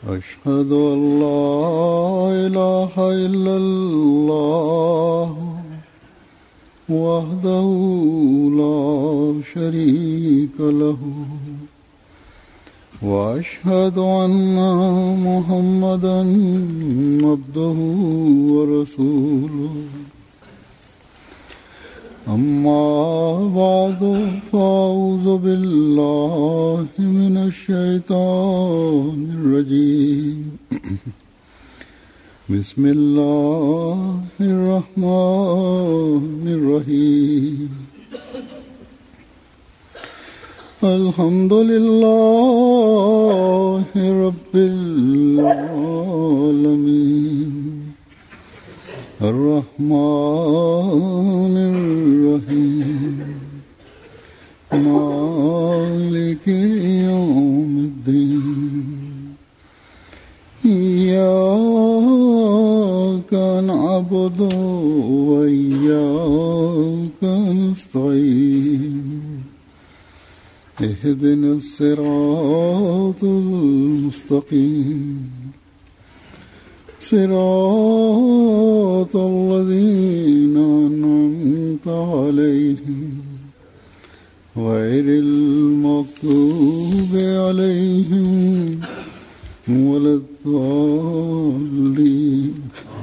أشهد أن لا إله إلا الله وحده لا شريك له وأشهد أن محمدا عبده ورسوله أما بعد فأعوذ بالله من الشيطان الرجيم بسم الله الرحمن الرحيم الحمد لله رب العالمين الرحمن الرحيم مالك يوم الدين إياك نعبد وإياك نستعين اهدنا الصراط المستقيم صراط الذين أنعمت عليهم غير المغضوب عليهم ولا الضالين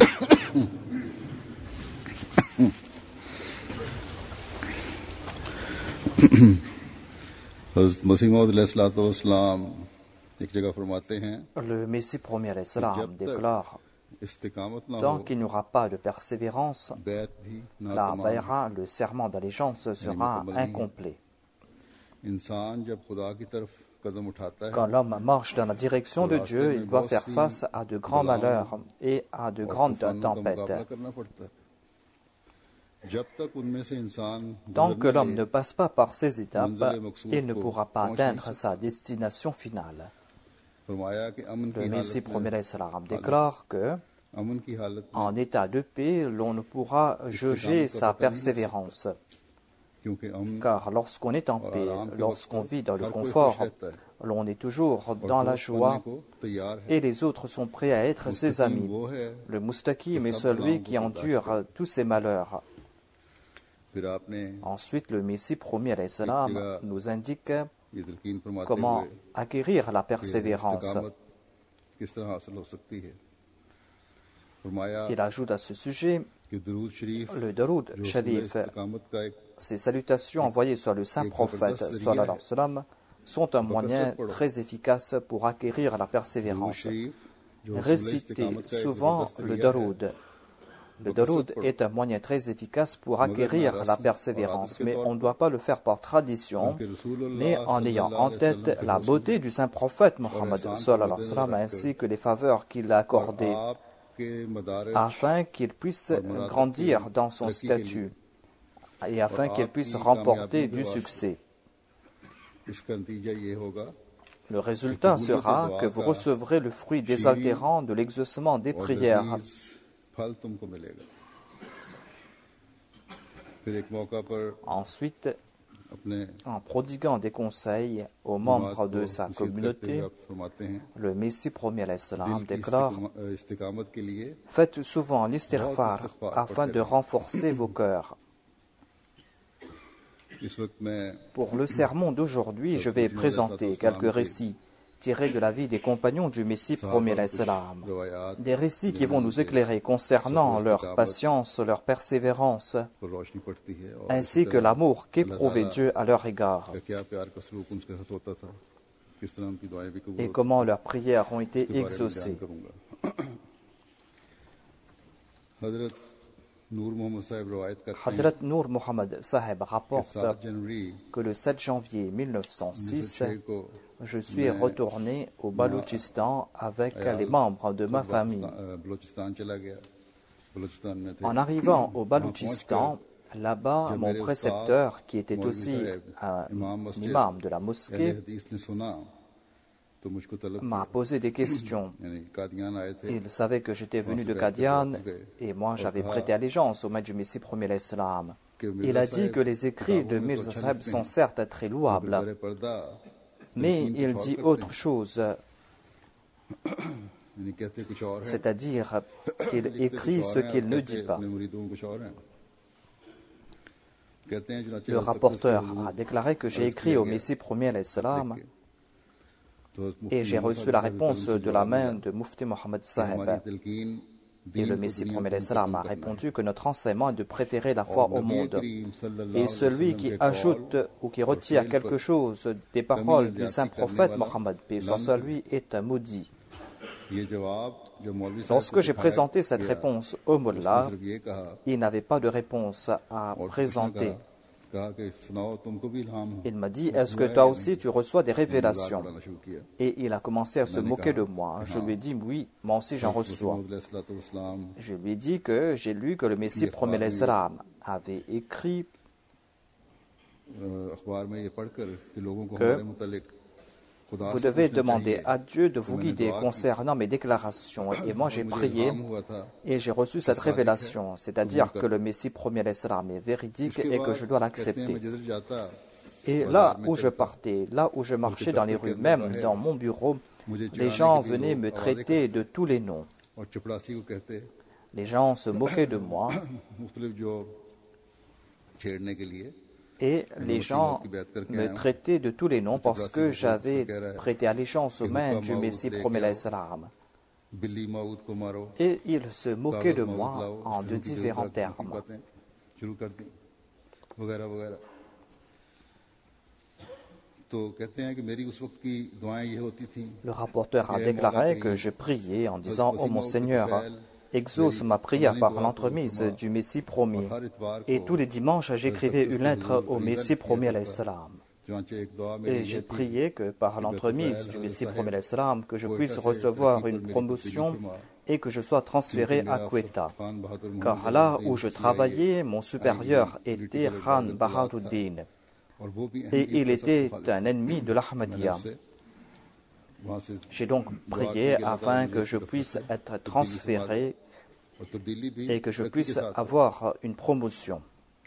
हज़रत मसीह मौऊद अलैहिस्सलाम एक जगह फरमाते हैं Le Messie premier alayhi salam déclare: tant qu'il n'y aura pas de persévérance, la bayra, le serment d'allégeance, sera incomplet. Quand l'homme marche dans la direction de Dieu, il doit faire face à de grands malheurs et à de grandes tempêtes. Tant que l'homme ne passe pas par ces étapes, il ne pourra pas atteindre sa destination finale. Le Messie premier alayhi salam déclare que, en état de paix, l'on ne pourra juger sa persévérance. Car lorsqu'on est en paix, lorsqu'on vit dans le confort, l'on est toujours dans la joie et les autres sont prêts à être ses amis. Le mustaqim est celui qui endure tous ses malheurs. Ensuite, le Messie premier alayhi salam nous indique comment acquérir la persévérance. Il ajoute à ce sujet le Daroud Sharif. Ces salutations envoyées sur le saint prophète sallallahu alayhi wa sallam sont un moyen très efficace pour acquérir la persévérance. Récitez souvent le Daroud. Le Daroud est un moyen très efficace pour acquérir la persévérance, mais on ne doit pas le faire par tradition, mais en ayant en tête la beauté du saint prophète Mohammed sallallahu alayhi wa sallam, ainsi que les faveurs qu'il a accordées, afin qu'il puisse grandir dans son statut et afin qu'il puisse remporter du succès. Le résultat sera que vous recevrez le fruit désaltérant de l'exaucement des prières. Ensuite, en prodiguant des conseils aux membres de sa communauté, le Messie premier alayhi salam déclare: faites souvent l'istighfar afin de renforcer vos cœurs. Pour le sermon d'aujourd'hui, je vais présenter quelques récits tirés de la vie des compagnons du Messie premier alayhi salam. Des récits qui vont nous éclairer concernant leur patience, leur persévérance, ainsi que l'amour qu'éprouvait Dieu à leur égard, et comment leurs prières ont été exaucées. Hadrat Noor Muhammad Sahib rapporte que le 7 janvier 1906, je suis retourné au Baloutchistan avec les membres de ma famille. En arrivant au Baloutchistan, là-bas, mon précepteur, qui était aussi un imam de la mosquée, m'a posé des questions. Il savait que j'étais venu de Qadian et moi j'avais prêté allégeance au maître du Messie premier alayhi salam. Il a dit que les écrits de Mirza Sahib sont certes très louables, mais il dit autre chose. c'est-à-dire qu'il écrit ce qu'il ne dit pas. Le rapporteur a déclaré que j'ai écrit au Messie premier alayhi salam et j'ai reçu la réponse de la main de Mufti Mohammed Saheb. Et le Messie premier alayhi salam a répondu que notre enseignement est de préférer la foi au monde. Et celui qui ajoute ou qui retire quelque chose des paroles du saint prophète Mohammed, paix soit sur lui, est un maudit. Lorsque j'ai présenté cette réponse au Mullah, il n'avait pas de réponse à présenter. Il m'a dit, est-ce que toi aussi tu reçois des révélations? Et il a commencé à se moquer de moi. Je lui ai dit, oui, moi aussi j'en reçois. Je lui ai dit que j'ai lu que le Messie premier alayhi salam avait écrit que vous devez demander à Dieu de vous guider concernant mes déclarations. Et moi j'ai prié et j'ai reçu cette révélation, c'est-à-dire que le Messie premier alayhi salam est véridique et que je dois l'accepter. Et là où je partais, là où je marchais dans les rues, même dans mon bureau, les gens venaient me traiter de tous les noms. Les gens se moquaient de moi. Et les gens me traitaient de tous les noms parce que j'avais prêté allégeance aux mains du Messie premier alayhi salam. Et ils se moquaient de moi en de différents termes. Le rapporteur a déclaré que je priais en disant « Oh mon Seigneur, exauce ma prière par l'entremise du Messie promis. » Et tous les dimanches, j'écrivais une lettre au Messie promis alayhi salam. Et j'ai prié que par l'entremise du Messie promis alayhi salam, que je puisse recevoir une promotion et que je sois transféré à Quetta. Car là où je travaillais, mon supérieur était Khan Baharuddin. Et il était un ennemi de l'Ahmadiyya. J'ai donc prié afin que je puisse être transféré et que je puisse avoir une promotion.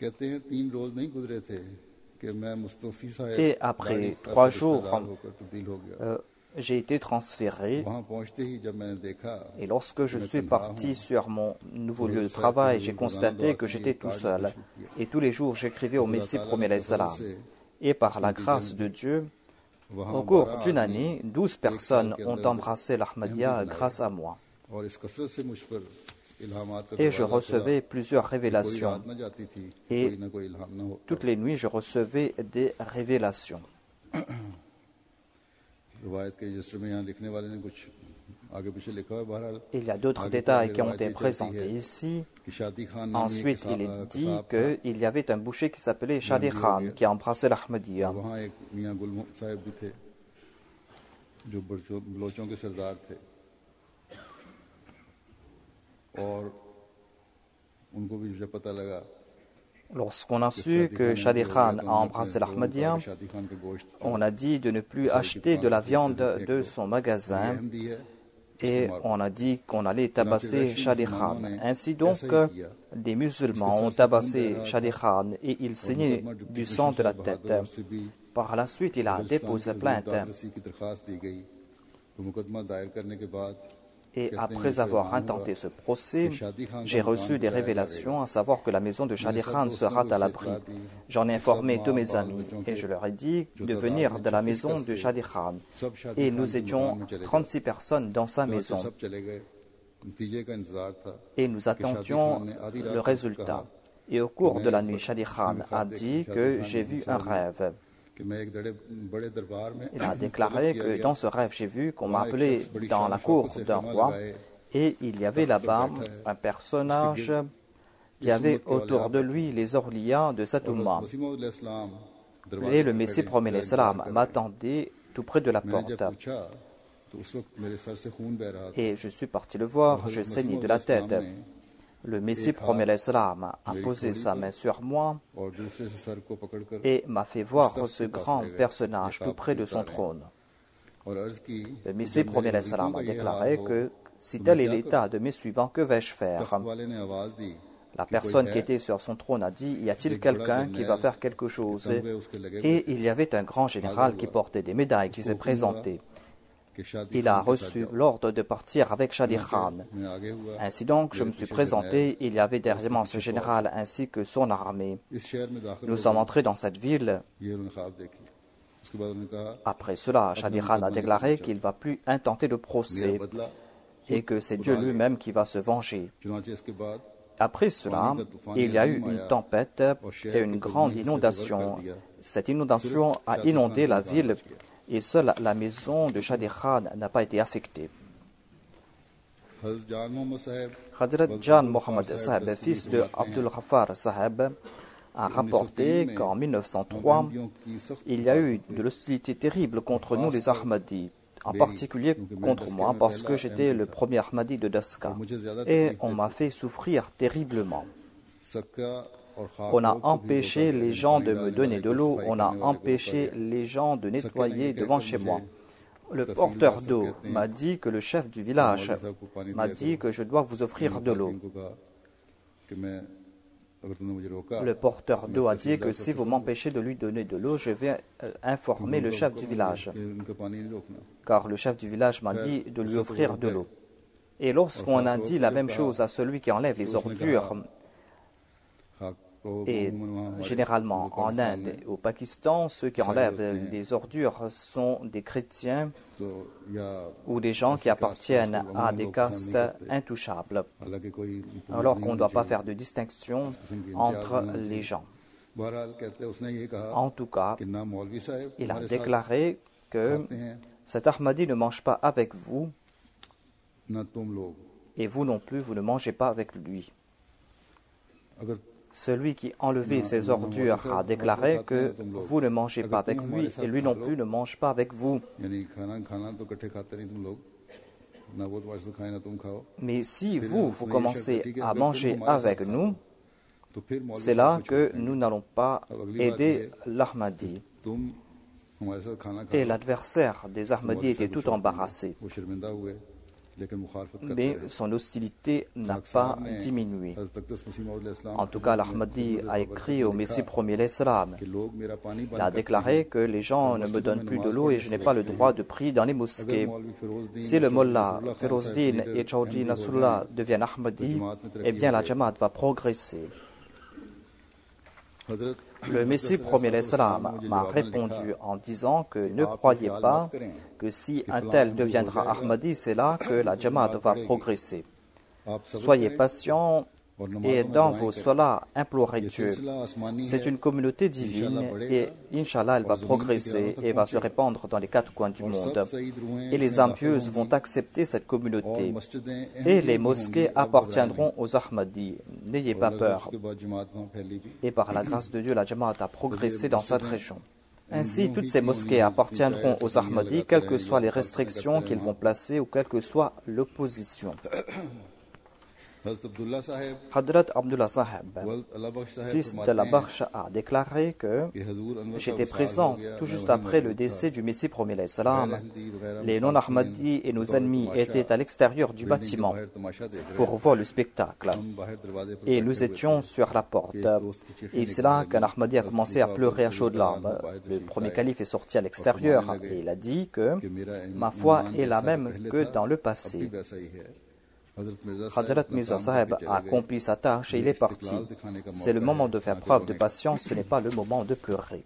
Et après 3 jours, j'ai été transféré. Et lorsque je suis parti sur mon nouveau lieu de travail, j'ai constaté que j'étais tout seul. Et tous les jours, j'écrivais au Messie premier alayhi salam. Et par la grâce de Dieu, au cours d'une année, 12 personnes ont embrassé l'Ahmadiyya grâce à moi. Et je recevais plusieurs révélations. Et toutes les nuits, je recevais des révélations. Il y a d'autres détails qui ont été présentés ici. Ensuite, il est dit qu'il y avait un boucher qui s'appelait Shadi Khan qui a embrassé l'Ahmadiyya. Lorsqu'on a su que Shadi Khan a embrassé l'Ahmadiyya, on a dit de ne plus acheter de la viande de son magasin et on a dit qu'on allait tabasser Shadi Khan. Ainsi donc, des musulmans ont tabassé Shadi Khan et il saignait du sang de la tête. Par la suite, il a déposé plainte. Et après avoir intenté ce procès, j'ai reçu des révélations, à savoir que la maison de Shadi Khan sera à l'abri. J'en ai informé tous mes amis et je leur ai dit de venir de la maison de Shadi Khan. Et nous étions 36 personnes dans sa maison. Et nous attendions le résultat. Et au cours de la nuit, Shadi Khan a dit que j'ai vu un rêve. Il a déclaré que dans ce rêve, j'ai vu qu'on m'a appelé dans la cour d'un roi et il y avait là-bas un personnage qui avait autour de lui les awliya de cet umma. Et le Messie premier alayhi salam m'attendait tout près de la porte. Et je suis parti le voir, je saignais de la tête. Le Messie premier alayhi salam a posé sa main sur moi et m'a fait voir ce grand personnage tout près de son trône. Le Messie premier alayhi salam a déclaré que si tel est l'état de mes suivants, que vais-je faire? La personne qui était sur son trône a dit, y a-t-il quelqu'un qui va faire quelque chose? Et il y avait un grand général qui portait des médailles qui s'est présenté. il a reçu l'ordre de partir avec Shadi Khan. Ainsi donc, je me suis présenté, il y avait derrière moi ce général ainsi que son armée. Nous sommes entrés dans cette ville. Après cela, Shadi Khan a déclaré qu'il ne va plus intenter de procès et que c'est Dieu lui-même qui va se venger. Après cela, il y a eu une tempête et une grande inondation. Cette inondation a inondé la ville et seule la maison de Shadi Khan n'a pas été affectée. Hadrat Jan Mohammad Saheb, fils de Abdul Ghaffar Saheb, a rapporté qu'en 1903, il y a eu de l'hostilité terrible contre nous les Ahmadis, en particulier contre moi parce que j'étais le premier Ahmadi de Daska et on m'a fait souffrir terriblement. On a empêché les gens de me donner de l'eau, on a empêché les gens de nettoyer devant chez moi. Le porteur d'eau m'a dit que le chef du village m'a dit que je dois vous offrir de l'eau. Le porteur d'eau a dit que si vous m'empêchez de lui donner de l'eau, je vais informer le chef du village. Car le chef du village m'a dit de lui offrir de l'eau. Et lorsqu'on a dit la même chose à celui qui enlève les ordures, et généralement en Inde et au Pakistan, ceux qui enlèvent les ordures sont des chrétiens ou des gens qui appartiennent à des castes intouchables, alors qu'on ne doit pas faire de distinction entre les gens. En tout cas, il a déclaré que cet Ahmadi ne mange pas avec vous et vous non plus, vous ne mangez pas avec lui. Celui qui enlevait ses ordures a déclaré que vous ne mangez pas avec lui et lui non plus ne mange pas avec vous. Mais si vous commencez à manger avec nous, c'est là que nous n'allons pas aider l'Ahmadi. Et l'adversaire des Ahmadis était tout embarrassé. Mais son hostilité n'a pas diminué. En tout cas, l'Ahmadi a écrit au Messie premier l'Islam. Il a déclaré que les gens ne me donnent plus de l'eau et je n'ai pas le droit de prier dans les mosquées. Si le Mollah, Ferozdin et Chaudhry Nasrullah deviennent Ahmadi, eh bien la Jamaat va progresser. Le Messie premier l'Islam m'a répondu en disant que ne croyez pas que si un tel deviendra Ahmadi, c'est là que la Jamaat va progresser. Soyez patients et dans vos salahs, implorez Dieu. C'est une communauté divine et Inch'Allah, elle va progresser et va se répandre dans les quatre coins du monde. Et les âmes pieuses vont accepter cette communauté. Et les mosquées appartiendront aux Ahmadis. N'ayez pas peur. Et par la grâce de Dieu, la Jamaat a progressé dans cette région. Ainsi, toutes ces mosquées appartiendront aux Ahmadis, quelles que soient les restrictions qu'ils vont placer ou quelle que soit l'opposition. Hadrat Abdullah Saheb, fils de la Bakhsh, a déclaré que j'étais présent tout juste après le décès du Messie premier l'Islam. Les non-Ahmadis et nos ennemis étaient à l'extérieur du bâtiment pour voir le spectacle. Et nous étions sur la porte. Et c'est là qu'un Ahmadi a commencé à pleurer à chaudes larmes. Le premier calife est sorti à l'extérieur et il a dit que ma foi est la même que dans le passé. Hadrat Mirza Saheb a accompli sa tâche et il est parti. C'est le moment de faire preuve de patience, ce n'est pas le moment de pleurer.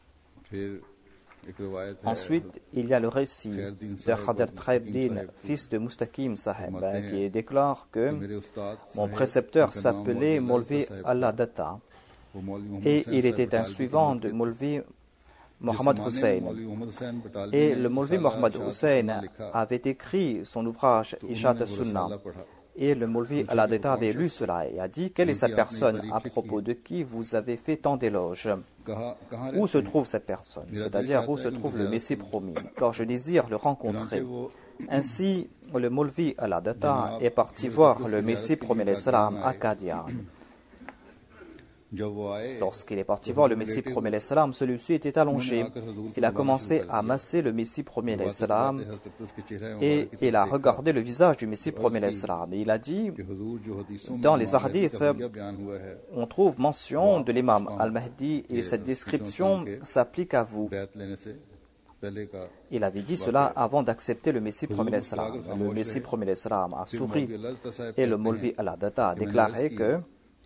Ensuite, il y a le récit de Hadrat Traibdin, fils de Mustaqim Saheb, qui déclare que mon précepteur s'appelait Maulvi Allah Datta et il était un suivant de Maulvi Mohammad Hussein. Et le Maulvi Mohammad Hussein avait écrit son ouvrage Ishat Sunnah. Et le Maulvi Al-Adeta avait lu cela et a dit: quelle est cette personne à propos de qui vous avez fait tant d'éloges? Où se trouve cette personne? C'est-à-dire où se trouve le Messie promis? Car je désire le rencontrer. Ainsi, le Maulvi Al-Adeta est parti voir le Messie promis l'Islam à Qadian. Lorsqu'il est parti voir le Messie premier l'Islam, celui-ci était allongé. Il a commencé à masser le Messie premier l'Islam et il a regardé le visage du Messie premier l'Islam. Et il a dit, dans les hadiths, on trouve mention de l'imam Al-Mahdi et cette description s'applique à vous. Il avait dit cela avant d'accepter le Messie premier l'Islam. Le Messie premier l'Islam a souri et le Maulvi Al-Adata a déclaré que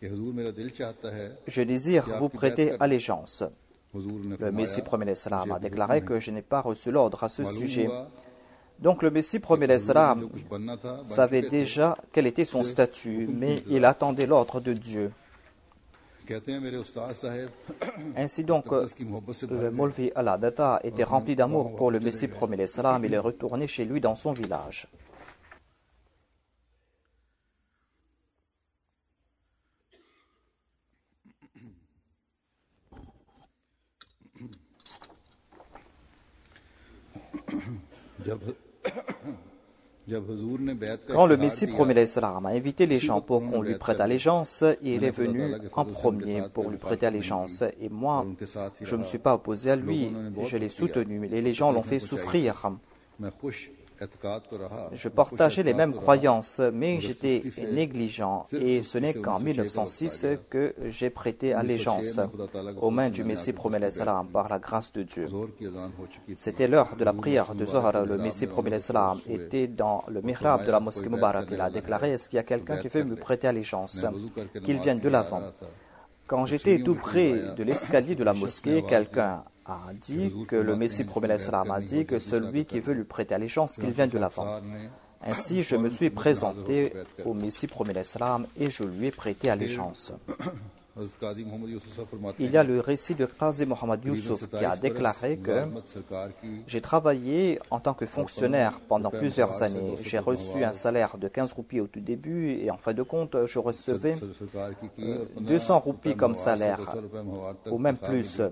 je désire vous prêter allégeance. Le Messie premier l'Islam a déclaré que je n'ai pas reçu l'ordre à ce sujet. Donc le Messie premier l'Islam savait déjà quel était son statut, mais il attendait l'ordre de Dieu. Ainsi donc, le Maulvi Al-Adata était rempli d'amour pour le Messie premier l'Islam. Il est retourné chez lui dans son village. Quand le Messie premier l'Islam a invité les gens pour qu'on lui prête allégeance, il est venu en premier pour lui prêter allégeance. Et moi, je ne me suis pas opposé à lui, je l'ai soutenu. Et les gens l'ont fait souffrir. Je partageais les mêmes croyances, mais j'étais négligent. Et ce n'est qu'en 1906 que j'ai prêté allégeance aux mains du Messie premier l'Islam par la grâce de Dieu. C'était l'heure de la prière de Zohar. Le Messie premier l'Islam était dans le mihrab de la mosquée Mubarak. Il a déclaré: est-ce qu'il y a quelqu'un qui veut me prêter allégeance? Qu'il vienne de l'avant. Quand j'étais tout près de l'escalier de la mosquée, quelqu'un a dit que le Messie premier l'Islam a dit que celui qui veut lui prêter allégeance, qu'il vienne de l'avant. Ainsi, je me suis présenté au Messie premier l'Islam et je lui ai prêté allégeance. Il y a le récit de Qazi Mohammad Youssouf qui a déclaré que j'ai travaillé en tant que fonctionnaire pendant plusieurs années. J'ai reçu un salaire de 15 roupies au tout début et en fin de compte, je recevais 200 roupies comme salaire, ou même plus.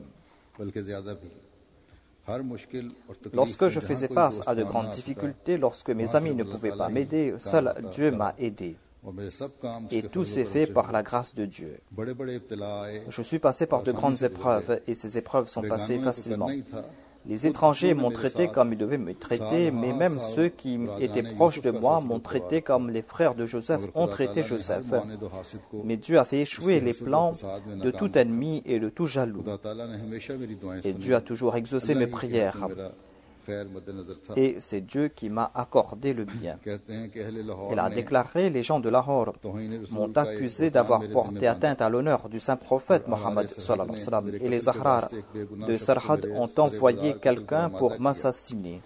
Lorsque je faisais face à de grandes difficultés, lorsque mes amis ne pouvaient pas m'aider, seul Dieu m'a aidé. Et tout s'est fait par la grâce de Dieu. Je suis passé par de grandes épreuves et ces épreuves sont passées facilement. Les étrangers m'ont traité comme ils devaient me traiter, mais même ceux qui étaient proches de moi m'ont traité comme les frères de Joseph ont traité Joseph. Mais Dieu a fait échouer les plans de tout ennemi et de tout jaloux. Et Dieu a toujours exaucé mes prières. Et c'est Dieu qui m'a accordé le bien. Il a déclaré: les gens de Lahore m'ont accusé d'avoir porté atteinte à l'honneur du saint prophète Mohammed sallallahu alayhi wa sallam, et les Ahrar de Sarhad ont envoyé quelqu'un pour m'assassiner.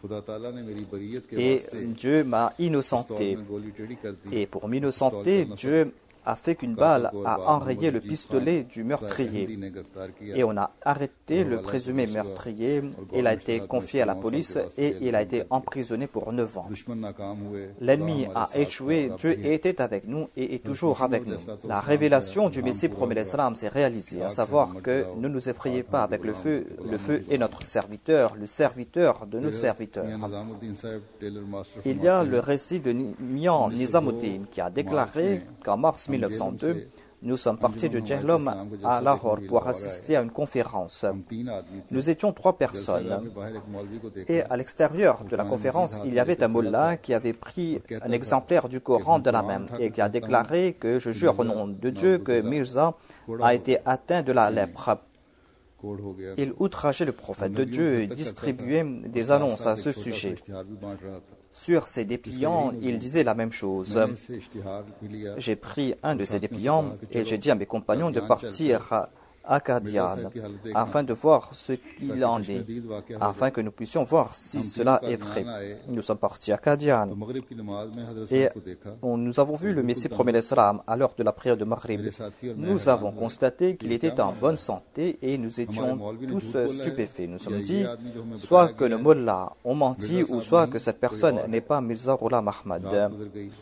Et Dieu m'a innocenté. Et pour m'innocenter, Dieu a fait qu'une balle a enrayé le pistolet du meurtrier. Et on a arrêté le présumé meurtrier. Il a été confié à la police et il a été emprisonné pour 9 ans. L'ennemi a échoué, Dieu était avec nous et est toujours avec nous. La révélation du Messie premier l'Islam s'est réalisée, à savoir que ne nous effrayez pas avec le feu est notre serviteur, le serviteur de nos serviteurs. Il y a le récit de Mian Nizamuddin qui a déclaré qu'en mars 1902, nous sommes partis de Jehlum à Lahore pour assister à une conférence. Nous étions 3 personnes. Et à l'extérieur de la conférence, il y avait un mullah qui avait pris un exemplaire du Coran de la main et qui a déclaré que je jure au nom de Dieu que Mirza a été atteint de la lèpre. Il outrageait le prophète de Dieu et distribuait des annonces à ce sujet. Sur ces dépliants, il disait la même chose. J'ai pris un de ces dépliants et j'ai dit à mes compagnons de partir à Qadian afin de voir ce qu'il en est, afin que nous puissions voir si cela est vrai. Nous sommes partis à Qadian et nous avons vu le Messie premier l'Islam à l'heure de la prière de Maghrib. Nous avons constaté qu'il était en bonne santé et nous étions tous stupéfaits. Nous sommes dit soit que nos mollahs ont menti ou soit que cette personne n'est pas Mirza Ghulam Ahmad.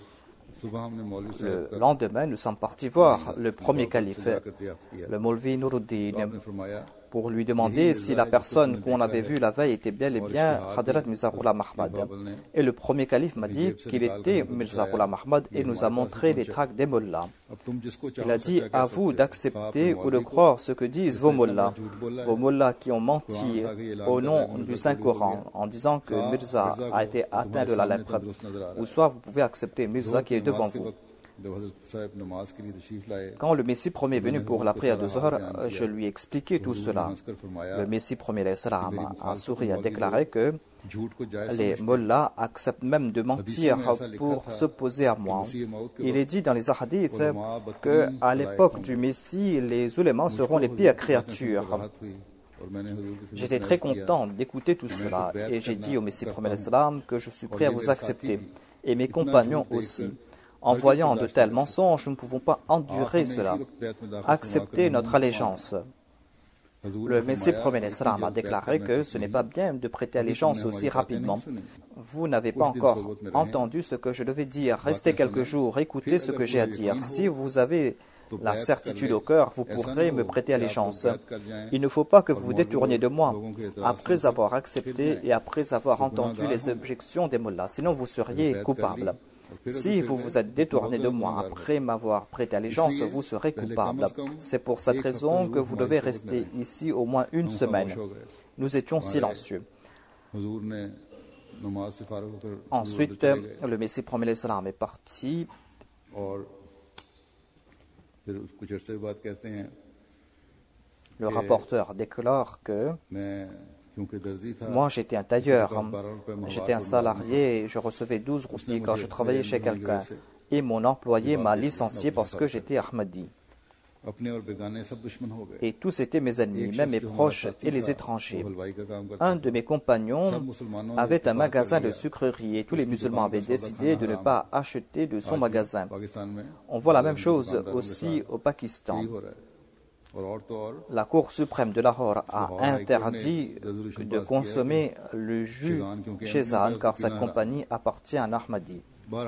Le lendemain, nous sommes partis voir le premier calife, le Maulvi Nuruddin, pour lui demander si la personne qu'on avait vue la veille était bel et bien Hadrat Mirza Ghulam Ahmad. Et le premier calife m'a dit qu'il était Mirza Ghulam Ahmad et nous a montré les tracts des mollahs. Il a dit: à vous d'accepter ou de croire ce que disent vos mollahs qui ont menti au nom du Saint-Coran en disant que Mirza a été atteint de la lèpre, ou soit vous pouvez accepter Mirza qui est devant vous. Quand le Messie premier est venu pour la prière de Zohar, je lui ai expliqué tout cela. Le Messie premier a souri, a déclaré que les mollahs acceptent même de mentir pour s'opposer à moi. Il est dit dans les hadiths qu'à l'époque du Messie, les ulémas seront les pires créatures. J'étais très content d'écouter tout cela et j'ai dit au Messie premier que je suis prêt à vous accepter, et mes compagnons aussi. En voyant de tels mensonges, nous ne pouvons pas endurer cela. Accepter notre allégeance. Le Messie premier a déclaré que ce n'est pas bien de prêter allégeance aussi rapidement. Vous n'avez pas encore entendu ce que je devais dire. Restez quelques jours, écoutez ce que j'ai à dire. Si vous avez la certitude au cœur, vous pourrez me prêter allégeance. Il ne faut pas que vous vous détourniez de moi après avoir accepté et après avoir entendu les objections des mollahs. Sinon, vous seriez coupable. Si vous vous êtes détourné de moi après m'avoir prêté allégeance, vous serez coupable. C'est pour cette raison que vous devez rester ici au moins une semaine. Nous étions silencieux. Ensuite, le Messie premier est parti. Le rapporteur déclare que moi, j'étais un tailleur, j'étais un salarié et je recevais 12 roupies quand je travaillais chez quelqu'un. Et mon employé m'a licencié parce que j'étais Ahmadi. Et tous étaient mes ennemis, même mes proches et les étrangers. Un de mes compagnons avait un magasin de sucrerie et tous les musulmans avaient décidé de ne pas acheter de son magasin. On voit la même chose aussi au Pakistan. La Cour suprême de Lahore a interdit de consommer le jus Shezan car cette compagnie appartient à un Ahmadi.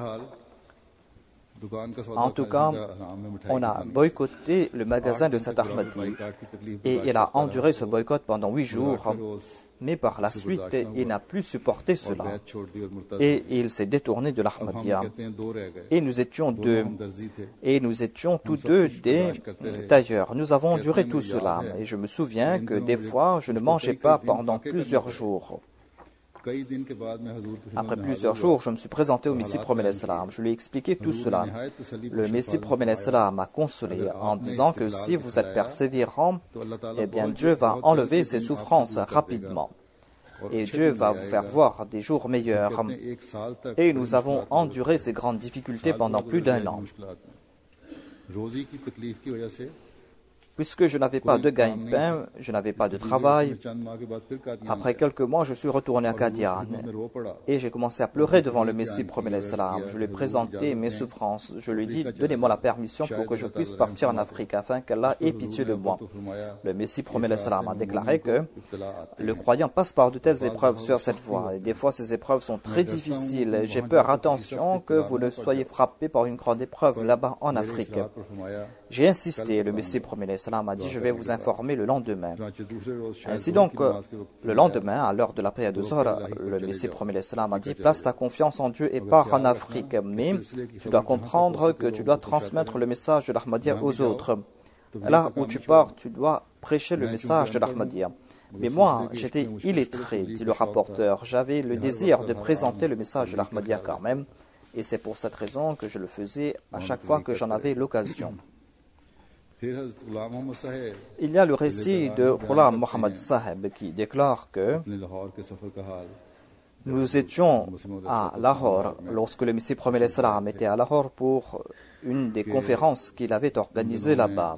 En tout cas, on a boycotté le magasin de cet Ahmadi et il a enduré ce boycott pendant 8 jours. Mais par la suite, il n'a plus supporté cela et il s'est détourné de l'Ahmadiyya. Et nous étions deux, et nous étions tous deux des tailleurs. Nous avons enduré tout cela et je me souviens que des fois, je ne mangeais pas pendant plusieurs jours. Après plusieurs jours, je me suis présenté au Messie premier salam. Je lui ai expliqué tout cela. Le Messie premier salam m'a consolé en disant que si vous êtes persévérant, eh bien Dieu va enlever ses souffrances rapidement. Et Dieu va vous faire voir des jours meilleurs. Et nous avons enduré ces grandes difficultés pendant plus d'1 an. Puisque je n'avais pas de gagne-pain, je n'avais pas de travail. Après quelques mois, je suis retourné à Qadian et j'ai commencé à pleurer devant le Messie premier salam. Je lui ai présenté mes souffrances. Je lui ai dit, donnez-moi la permission pour que je puisse partir en Afrique afin qu'Allah ait pitié de moi. Le Messie premier salam a déclaré que le croyant passe par de telles épreuves sur cette voie. Et des fois, ces épreuves sont très difficiles. J'ai peur, attention, que vous ne soyez frappé par une grande épreuve là-bas en Afrique. J'ai insisté. Le Messie premier salam a dit, je vais vous informer le lendemain. Ainsi donc, le lendemain, à l'heure de la prière de Zohar, le Messie premier salam a dit, place ta confiance en Dieu et pars en Afrique. Mais tu dois comprendre que tu dois transmettre le message de l'Ahmadiyya aux autres. Là où tu pars, tu dois prêcher le message de l'Ahmadiyya. Mais moi, j'étais illettré, dit le rapporteur. J'avais le désir de présenter le message de l'Ahmadiyya quand même. Et c'est pour cette raison que je le faisais à chaque fois que j'en avais l'occasion. Il y a le récit de Ghulam Muhammad Saheb qui déclare que nous étions à Lahore lorsque le Messie premier salam était à Lahore pour une des conférences qu'il avait organisées là-bas.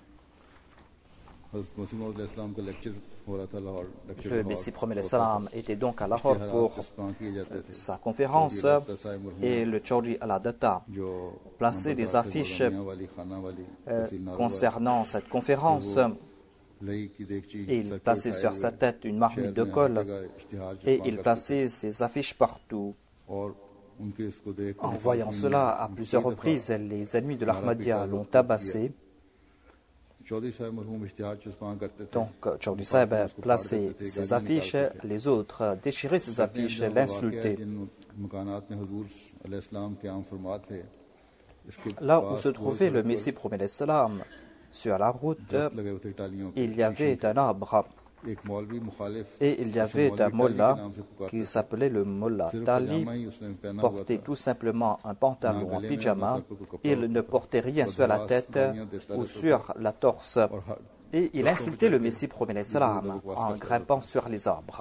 Le Messie premier salam était donc à Lahore pour sa conférence et le Chaudhry Al-Datta plaçait des affiches concernant cette conférence et il plaçait sur sa tête une marmite de colle et il plaçait ses affiches partout. En voyant cela à plusieurs reprises, les ennemis de l'Ahmadiyya l'ont tabassé. Donc, Chaudhry Saheb plaçait ses affiches, les autres déchiraient ses affiches, l'insultaient. Là où se trouvait le Messie premier salam, sur la route, il y avait un arbre Et il y avait un mollah qui s'appelait le mollah Tali, portait tout simplement un pantalon en pyjama. Il ne portait rien sur la tête ou sur la torse. Et il insultait le Messie premier salam en grimpant sur les arbres.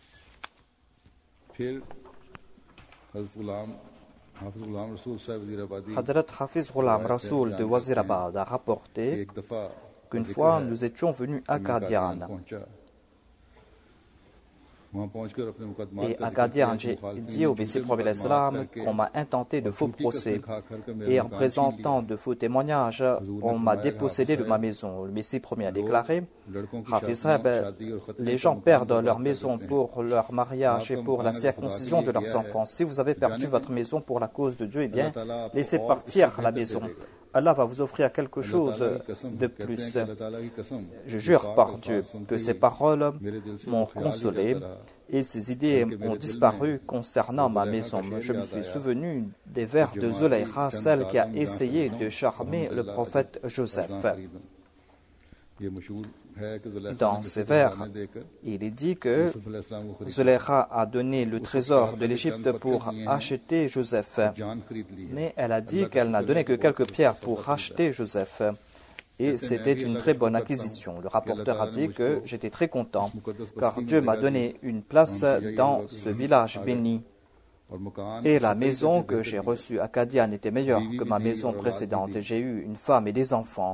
Hadrat Hafiz Ghulam Rasoul de Wazirabad a rapporté qu'une fois nous étions venus à Qadian. Et à Qadian, j'ai dit au Messie premier salam qu'on m'a intenté de faux procès. Et en présentant de faux témoignages, on m'a dépossédé de ma maison. Le Messie premier a déclaré, Hafiz Sahib, les gens perdent leur maison pour leur mariage et pour la circoncision de leurs enfants. Si vous avez perdu votre maison pour la cause de Dieu, eh bien, laissez partir la maison. Allah va vous offrir quelque chose de plus. Je jure par Dieu que ces paroles m'ont consolé et ces idées ont disparu concernant ma maison. Je me suis souvenu des vers de Zulayha, celle qui a essayé de charmer le prophète Joseph. Dans ces vers, il est dit que Zulayha a donné le trésor de l'Égypte pour acheter Joseph. Mais elle a dit qu'elle n'a donné que quelques pierres pour racheter Joseph. Et c'était une très bonne acquisition. Le rapporteur a dit que j'étais très content, car Dieu m'a donné une place dans ce village béni. Et la maison que j'ai reçue à Qadian était meilleure que ma maison précédente. J'ai eu une femme et des enfants.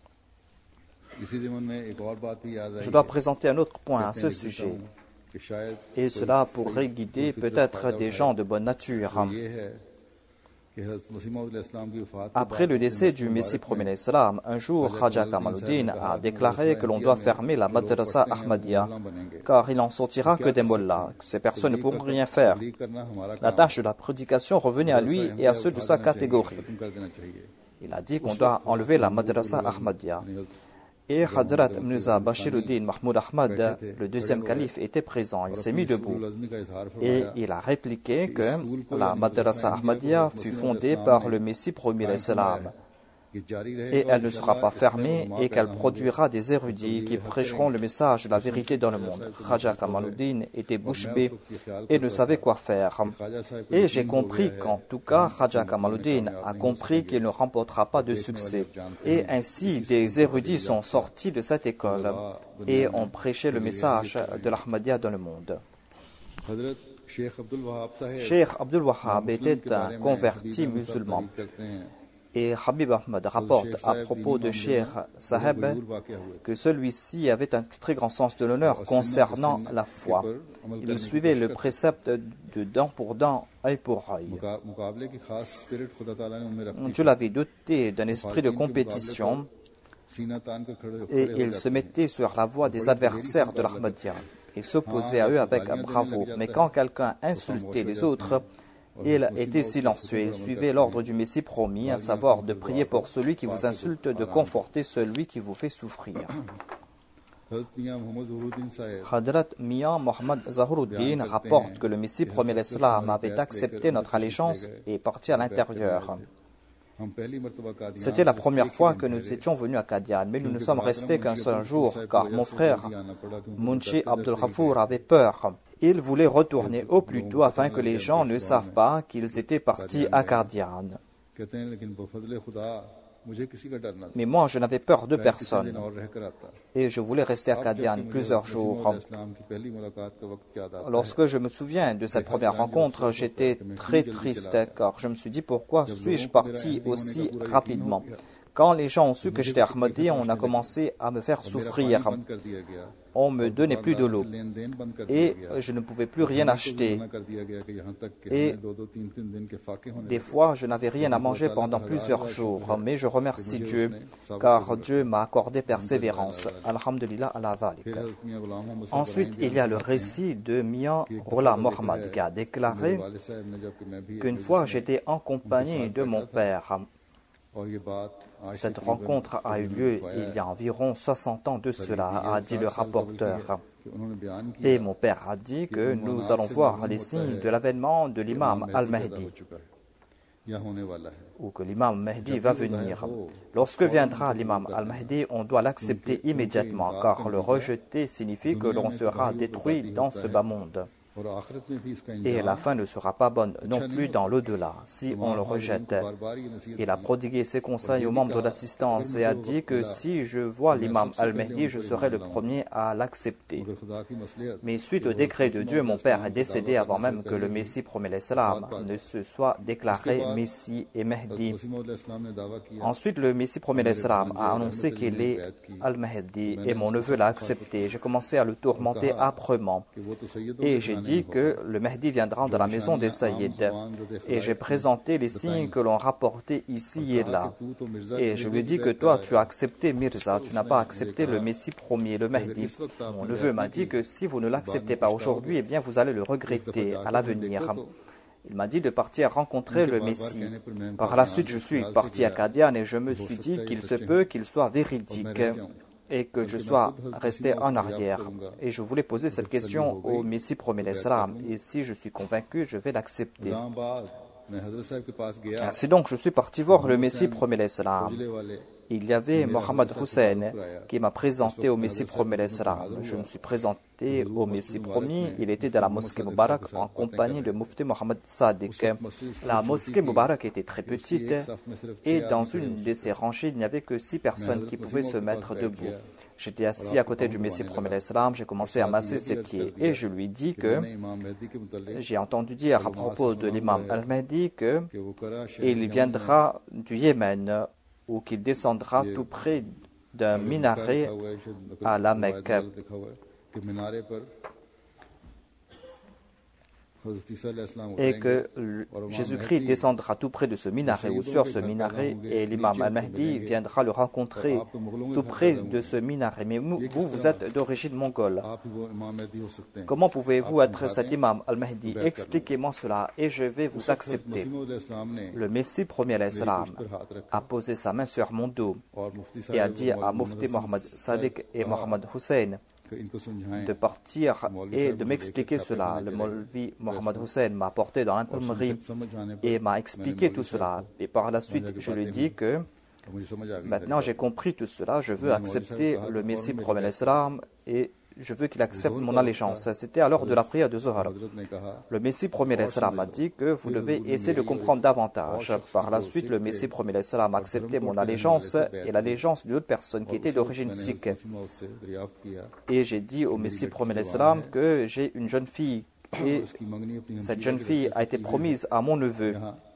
Je dois présenter un autre point à ce sujet, et cela pourrait guider peut-être des gens de bonne nature. Après le décès du Messie premier salam, un jour, Khaja Kamaluddin a déclaré que l'on doit fermer la madrasa Ahmadiyya, car il n'en sortira que des mollahs. Ces personnes ne pourront rien faire. La tâche de la prédication revenait à lui et à ceux de sa catégorie. Il a dit qu'on doit enlever la madrasa Ahmadiyya. Et Hadrat Mirza Bashiruddin Mahmoud Ahmad, le deuxième calife, était présent. Il s'est mis debout. Et il a répliqué que la madrasa Ahmadiyya fut fondée par le Messie premier salam. Et elle ne sera pas fermée et qu'elle produira des érudits qui prêcheront le message de la vérité dans le monde. Khaja Kamaluddin était bouche bée et ne savait quoi faire. Et j'ai compris qu'en tout cas, Khaja Kamaluddin a compris qu'il ne remportera pas de succès. Et ainsi, des érudits sont sortis de cette école et ont prêché le message de l'Ahmadiyya dans le monde. Cheikh Abdul Wahhab était un converti musulman. Et Habib Ahmad rapporte à propos de Cheikh Saheb que celui-ci avait un très grand sens de l'honneur concernant la foi. Il suivait le précepte de dent pour dent, œil pour œil. Dieu l'avait doté d'un esprit de compétition et il se mettait sur la voie des adversaires de l'Ahmadiyya. Il s'opposait à eux avec bravoure. Mais quand quelqu'un insultait les autres, il était silencieux. Il suivait l'ordre du Messie promis, à savoir de prier pour celui qui vous insulte, de conforter celui qui vous fait souffrir. Hadrat Mian Mohammad Zahuruddin rapporte que le Messie premier islam avait accepté notre allégeance et est parti à l'intérieur. C'était la première fois que nous étions venus à Qadian, mais nous ne sommes restés qu'un seul jour, car mon frère Munshi Abdul Ghafour avait peur. Il voulait retourner au plus tôt afin que les gens ne savent pas qu'ils étaient partis à Qadian. Mais moi, je n'avais peur de personne. Et je voulais rester à Qadian plusieurs jours. Lorsque je me souviens de cette première rencontre, j'étais très triste, car je me suis dit, pourquoi suis-je parti aussi rapidement? Quand les gens ont su que j'étais Ahmadi, on a commencé à me faire souffrir. On me donnait plus de l'eau. Et je ne pouvais plus rien acheter. Et des fois, je n'avais rien à manger pendant plusieurs jours. Mais je remercie Dieu, car Dieu m'a accordé persévérance. Alhamdulillah ala dhalik. Ensuite, il y a le récit de Mian Ghulam Mohammad qui a déclaré qu'une fois, j'étais en compagnie de mon père. Cette rencontre a eu lieu il y a environ 60 ans de cela, a dit le rapporteur. Et mon père a dit que nous allons voir les signes de l'avènement de l'imam Al-Mahdi. ou que l'imam Mahdi va venir. Lorsque viendra l'imam al-Mahdi, on doit l'accepter immédiatement, car le rejeter signifie que l'on sera détruit dans ce bas monde. Et la fin ne sera pas bonne non plus dans l'au-delà, si on le rejette. Il a prodigué ses conseils aux membres d'assistance et a dit que si je vois l'imam al-Mahdi, je serai le premier à l'accepter. Mais suite au décret de Dieu, mon père est décédé avant même que le Messie promet l'Islam ne se soit déclaré Messie et Mahdi. Ensuite, le Messie promet l'Islam a annoncé qu'il est al-Mahdi et mon neveu l'a accepté. J'ai commencé à le tourmenter âprement et j'ai dit que le Mahdi viendra dans la maison des Saïds. Et j'ai présenté les signes que l'on rapportait ici et là. Et je lui ai dit que toi, tu as accepté Mirza, tu n'as pas accepté le Messie promis, le Mahdi. Mon neveu m'a dit que si vous ne l'acceptez pas aujourd'hui, eh bien vous allez le regretter à l'avenir. Il m'a dit de partir rencontrer le Messie. Par la suite, je suis parti à Qadian et je me suis dit qu'il se peut qu'il soit véridique et que je sois resté en arrière. Et je voulais poser cette question au Messie promet l'Islam. Et si je suis convaincu, je vais l'accepter. C'est donc je suis parti voir le Messie promet l'Islam. Il y avait Mohammed Hussein qui m'a présenté au Messie promet l'Islam. Je me suis présenté au Messie promis. Il était dans la mosquée Mubarak en compagnie de Mufti Mohammed Sadiq. La mosquée Mubarak était très petite et dans une de ses rangées, il n'y avait que 6 personnes qui pouvaient se mettre debout. J'étais assis à côté du Messie promet l'Islam, j'ai commencé à masser ses pieds et je lui dis que j'ai entendu dire à propos de l'imam al-Mahdi qu'il viendra du Yémen ou qu'il descendra tout près d'un minaret à la Mecque. Et que Jésus-Christ descendra tout près de ce minaret ou sur ce minaret et l'imam al-Mahdi viendra le rencontrer tout près de ce minaret. Mais vous êtes d'origine mongole. Comment pouvez-vous être cet imam al-Mahdi? Expliquez-moi cela et je vais vous accepter. Le Messie promet l'Islam a posé sa main sur mon dos et a dit à Mufti Mohammed Sadiq et Mohammed Hussein de partir et de m'expliquer cela. Le Molvi Mohammed Hussein m'a porté dans l'imprimerie et m'a expliqué tout cela. Et par la suite, je lui ai dit que maintenant j'ai compris tout cela, je veux accepter le Messie promet l'Islam et je veux qu'il accepte mon allégeance. C'était à l'heure de la prière de Zohar. Le Messie promet l'Islam a dit que vous devez essayer de comprendre davantage. Par la suite, le Messie promet l'Islam a accepté mon allégeance et l'allégeance d'une autre personne qui était d'origine sikh. Et j'ai dit au Messie promet l'Islam que j'ai une jeune fille et cette jeune fille a été promise à mon neveu.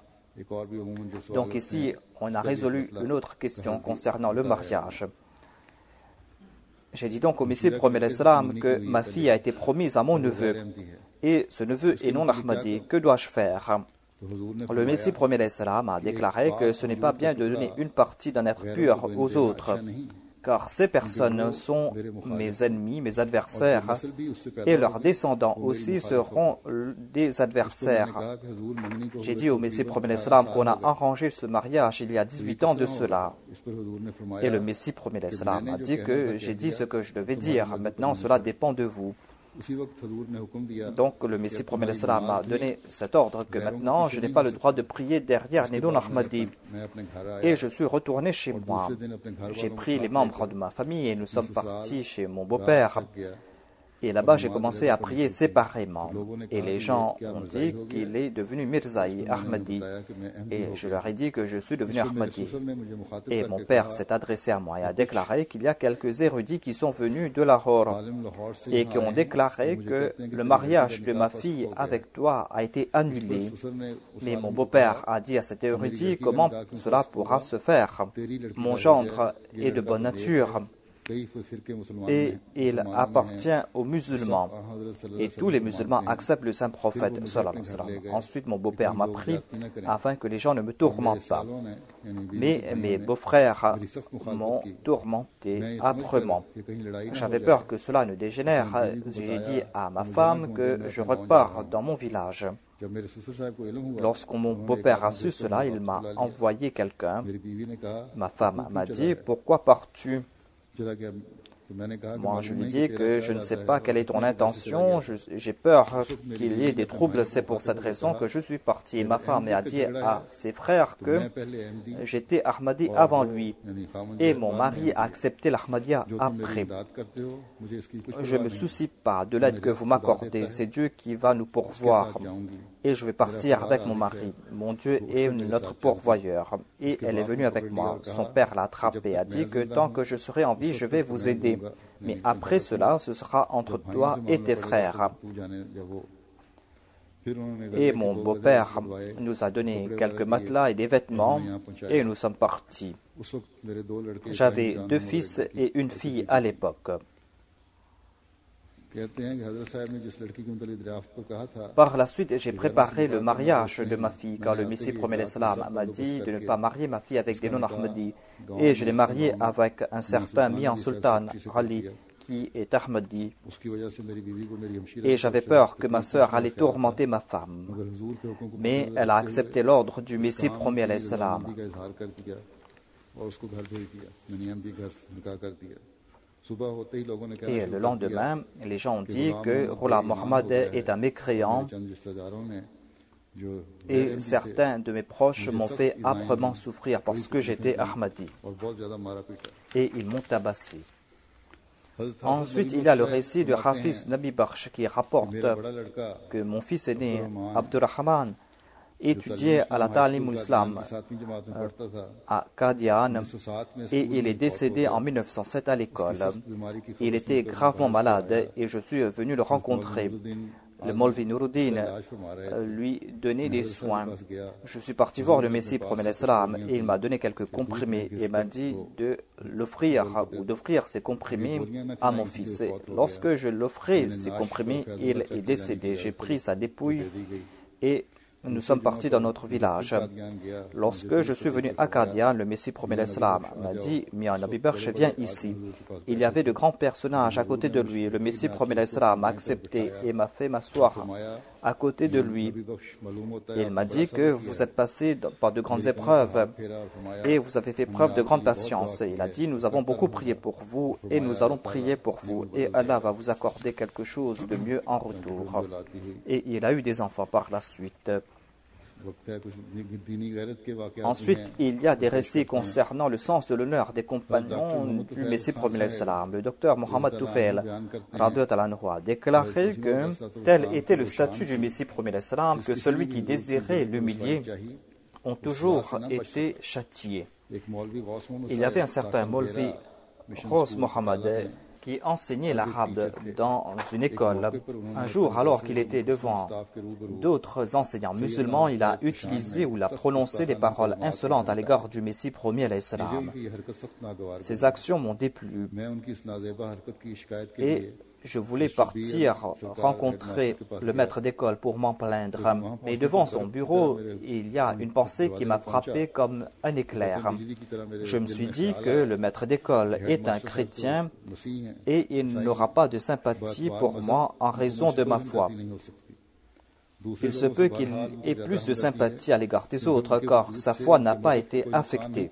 Donc ici, on a résolu une autre question concernant le mariage. J'ai dit donc au Messie promet l'Islam que ma fille a été promise à mon neveu et ce neveu est non Ahmadi. Que dois-je faire? Le Messie promet l'Islam a déclaré que ce n'est pas bien de donner une partie d'un être pur aux autres, car ces personnes sont mes ennemis, mes adversaires, et leurs descendants aussi seront des adversaires. J'ai dit au Messie promet l'Islam qu'on a arrangé ce mariage il y a 18 ans de cela. Et le Messie promet l'Islam a dit que j'ai dit ce que je devais dire. Maintenant, cela dépend de vous. Donc le Messie promet l'Islam a donné cet ordre que maintenant je n'ai pas le droit de prier derrière Nidon Ahmadi. Et je suis retourné chez moi. J'ai pris les membres de ma famille et nous sommes partis chez mon beau-père. Et là-bas, j'ai commencé à prier séparément. Et les gens ont dit qu'il est devenu Mirzaï, Ahmadi. Et je leur ai dit que je suis devenu Ahmadi. Et mon père s'est adressé à moi et a déclaré qu'il y a quelques érudits qui sont venus de Lahore et qui ont déclaré que le mariage de ma fille avec toi a été annulé. Mais mon beau-père a dit à cet érudit comment cela pourra se faire. Mon gendre est de bonne nature. Et il appartient aux musulmans. Et tous les musulmans acceptent le saint prophète. Ensuite, mon beau-père m'a pris afin que les gens ne me tourmentent pas. Mais mes beaux-frères m'ont tourmenté âprement. J'avais peur que cela ne dégénère. J'ai dit à ma femme que je repars dans mon village. Lorsque mon beau-père a su cela, il m'a envoyé quelqu'un. Ma femme m'a dit « Pourquoi pars-tu » Moi, je lui dis que je ne sais pas quelle est ton intention, j'ai peur qu'il y ait des troubles, c'est pour cette raison que je suis parti. Et ma femme a dit à ses frères que j'étais Ahmadi avant lui, et mon mari a accepté l'Ahmadiyya après. Je ne me soucie pas de l'aide que vous m'accordez, c'est Dieu qui va nous pourvoir. Et je vais partir avec mon mari. Mon Dieu est notre pourvoyeur. Et elle est venue avec moi. Son père l'a attrapée, a dit que tant que je serai en vie, je vais vous aider. Mais après cela, ce sera entre toi et tes frères. Et mon beau-père nous a donné quelques matelas et des vêtements et nous sommes partis. J'avais 2 fils et une fille à l'époque. Par la suite, j'ai préparé le mariage de ma fille car le Messie promet l'Islam m'a dit de ne pas marier ma fille avec des non-Ahmadis. Et je l'ai mariée avec un certain Mian Sultan Ali qui est Ahmadi. Et j'avais peur que ma sœur allait tourmenter ma femme. Mais elle a accepté l'ordre du Messie promet l'Islam. Et le lendemain, les gens ont dit que Ghulam Mohammed est un mécréant et certains de mes proches m'ont fait âprement souffrir parce que j'étais Ahmadi et ils m'ont tabassé. Ensuite, il y a le récit de Hafiz Nabi Bakhsh qui rapporte que mon fils aîné, Abdurrahman, étudiait à la Ta'lim Islam à Qadian et il est décédé en 1907 à l'école. Il était gravement malade et je suis venu le rencontrer. Le Molvi Nuruddin lui donnait des soins. Je suis parti voir le Messie promet l'Islam et il m'a donné quelques comprimés et m'a dit de l'offrir ou d'offrir ces comprimés à mon fils. Et lorsque je l'offrais ces comprimés, il est décédé. J'ai pris sa dépouille et nous sommes partis dans notre village. Lorsque je suis venu à Qadian, le Messie promet l'Islam m'a dit « Mian Nabi Bakhsh, viens ici ». Il y avait de grands personnages à côté de lui. Le Messie promet l'Islam m'a accepté et m'a fait m'asseoir à côté de lui. Il m'a dit que vous êtes passé par de grandes épreuves et vous avez fait preuve de grande patience. Il a dit « Nous avons beaucoup prié pour vous et nous allons prier pour vous et Allah va vous accorder quelque chose de mieux en retour. » Et il a eu des enfants par la suite. Ensuite, il y a des récits concernant le sens de l'honneur des compagnons du Messie promet l'Islam. Le docteur Mohammed Toufail a déclaré que tel était le statut du Messie promet l'Islam, que celui qui désirait l'humilier ont toujours été châtiés. Il y avait un certain Molvi Ghaus Mohammed qui enseignait l'arabe dans une école. Un jour, alors qu'il était devant d'autres enseignants musulmans, il a utilisé ou il a prononcé des paroles insolentes à l'égard du Messie promis à l'Islam. Ces actions m'ont déplu et je voulais partir rencontrer le maître d'école pour m'en plaindre. Mais devant son bureau, il y a une pensée qui m'a frappé comme un éclair. Je me suis dit que le maître d'école est un chrétien et il n'aura pas de sympathie pour moi en raison de ma foi. Il se peut qu'il ait plus de sympathie à l'égard des autres car sa foi n'a pas été affectée.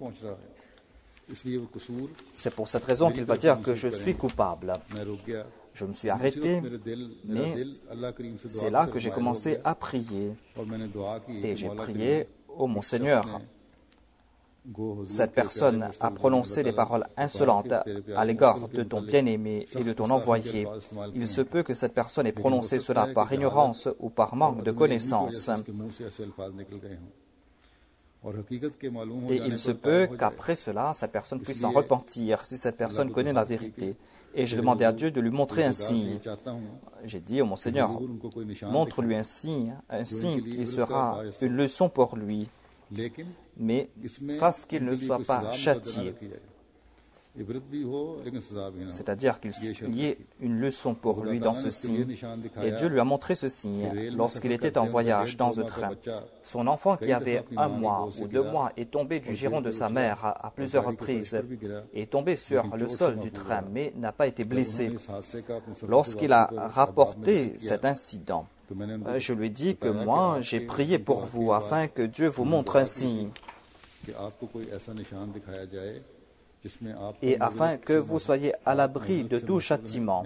C'est pour cette raison qu'il va dire que je suis coupable. Je me suis arrêté, mais c'est là que j'ai commencé à prier. Et j'ai prié, ô mon Seigneur, cette personne a prononcé des paroles insolentes à l'égard de ton bien-aimé et de ton envoyé. Il se peut que cette personne ait prononcé cela par ignorance ou par manque de connaissance. Et il se peut qu'après cela, cette personne puisse s'en repentir si cette personne connaît la vérité. Et j'ai demandé à Dieu de lui montrer un signe. J'ai dit, oh mon Seigneur, montre-lui un signe qui sera une leçon pour lui, mais fasse qu'il ne soit pas châtié. C'est-à-dire qu'il y ait une leçon pour lui dans ce signe. Et Dieu lui a montré ce signe lorsqu'il était en voyage dans un train. Son enfant qui avait 1 mois ou 2 mois est tombé du giron de sa mère à plusieurs reprises, est tombé sur le sol du train, mais n'a pas été blessé. Lorsqu'il a rapporté cet incident, je lui ai dit que moi, j'ai prié pour vous afin que Dieu vous montre un signe. et afin que vous soyez à l'abri de tout châtiment.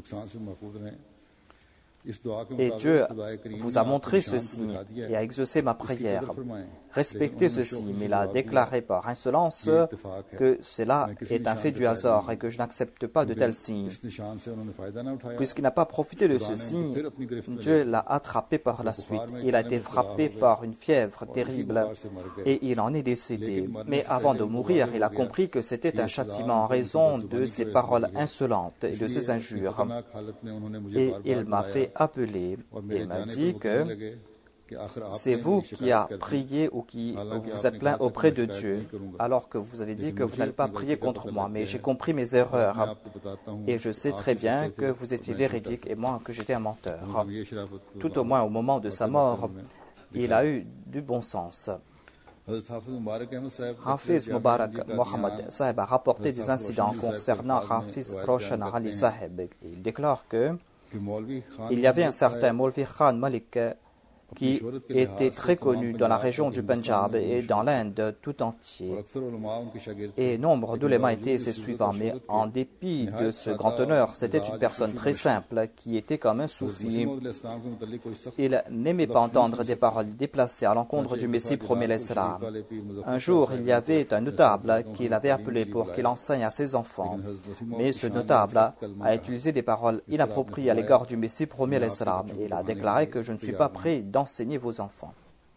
Et Dieu vous a montré ce signe et a exaucé ma prière. Respectez ceci, mais il a déclaré par insolence que cela est un fait du hasard et que je n'accepte pas de tels signes. Puisqu'il n'a pas profité de ce signe, Dieu l'a attrapé par la suite. Il a été frappé par une fièvre terrible et il en est décédé. Mais avant de mourir, il a compris que c'était un châtiment en raison de ses paroles insolentes et de ses injures. Et il m'a fait appeler. Il m'a dit que c'est vous qui avez prié ou qui vous êtes plaint auprès de Dieu, alors que vous avez dit que vous n'allez pas prier contre moi. Mais j'ai compris mes erreurs et je sais très bien que vous étiez véridique et moi que j'étais un menteur. Tout au moins au moment de sa mort, il a eu du bon sens. Hafiz Mubarak Mohammed Sahib a rapporté des incidents concernant Hafiz Roshan Ali Sahib. Il déclare que il y avait un certain Maulvi Khan Malik qui était très connu dans la région du Punjab et dans l'Inde tout entier. Et nombre d'ulémas étaient ses suivants, mais en dépit de ce grand honneur, c'était une personne très simple qui était comme un soufi. Il n'aimait pas entendre des paroles déplacées à l'encontre du Messie promet l'Islam. Un jour, il y avait un notable qui l'avait appelé pour qu'il enseigne à ses enfants, mais ce notable a utilisé des paroles inappropriées à l'égard du Messie promet l'Islam et il a déclaré que je ne suis pas prêt d'enseigner vos enfants.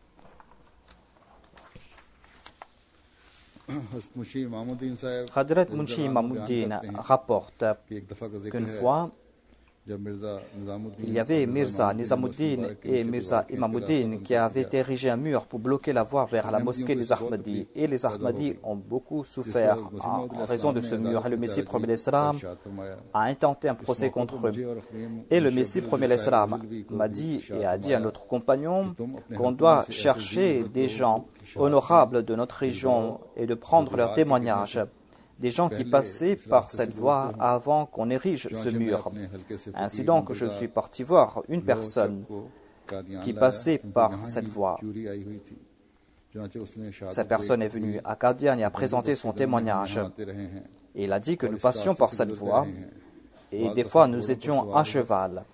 Hadrat Munshi Imamuddin rapporte qu'une fois, il y avait Mirza Nizamuddin et Mirza Imamuddin qui avaient érigé un mur pour bloquer la voie vers la mosquée des Ahmadis. Et les Ahmadis ont beaucoup souffert en raison de ce mur. Et le Messie promet l'Islam a intenté un procès contre eux. Et le Messie promet l'Islam m'a dit et a dit à notre compagnon qu'on doit chercher des gens honorables de notre région et de prendre leurs témoignages. Des gens qui passaient par cette voie avant qu'on érige ce mur. Ainsi donc, je suis parti voir une personne qui passait par cette voie. Cette personne est venue à Qadian et a présenté son témoignage. Et il a dit que nous passions par cette voie et des fois nous étions à cheval.